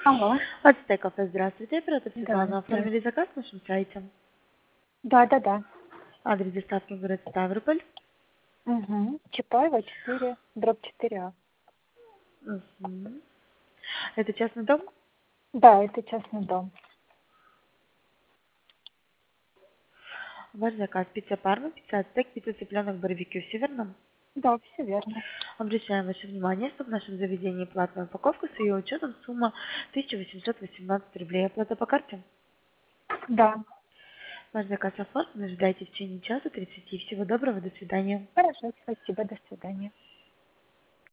Алло. Ацтек кафе, здравствуйте. Оператор Да, Светлана. да. Оформили заказ на нашем сайте. Да. Адрес доставки город Ставрополь. Угу. Чапаева 4, дробь 4А. Мгм. Это частный дом? Да, это частный дом. Ваш заказ. Пицца парма, пицца ацтек, пицца цыпленок барбекю в Северном. Да, все верно. Обращаем ваше внимание, что в нашем заведении платная упаковка с ее учетом сумма 1818 рублей. Оплата по карте. Да. Ваш заказ оформлен. Ожидайте в течение часа 30. Всего доброго. До свидания. Хорошо, спасибо, до свидания.